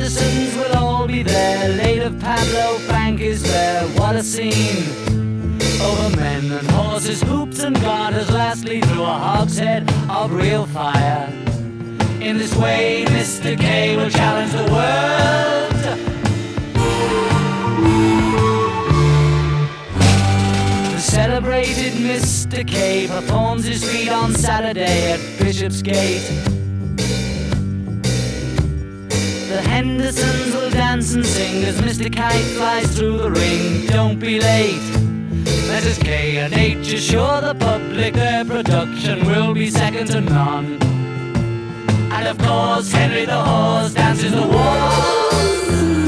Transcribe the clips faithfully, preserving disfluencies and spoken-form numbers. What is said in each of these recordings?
Hendersons will all be there. Late of Pablo Frank is there. What a scene! Over men and horses, hoops and garters, lastly through a hogshead of real fire. In this way, Mister K will challenge the world. The celebrated Mister K performs his feat on Saturday at Bishopsgate. The Hendersons will dance and sing as Mister Kite flies through the ring. Don't be late. Messrs K and H assure the public their production will be second to none. And of course Henry the Horse dances the waltz.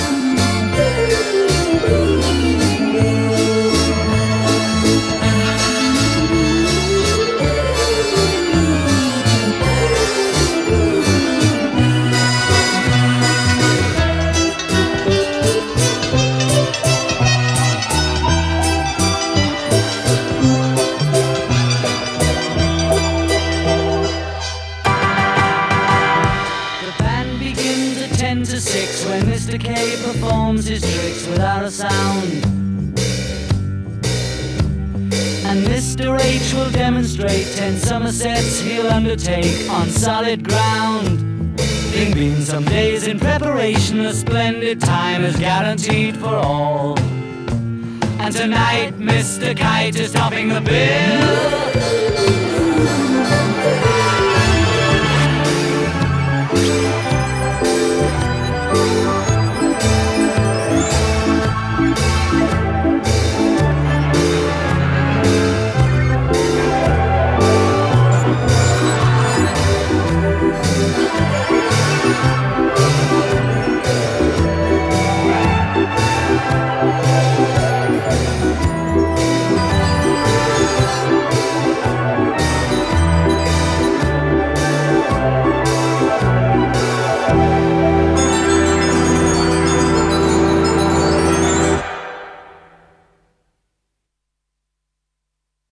To six when Mister K performs his tricks without a sound, and Mister H will demonstrate ten somersets he'll undertake on solid ground. Being been some days in preparation, a splendid time is guaranteed for all. And tonight Mister Kite is topping the bill.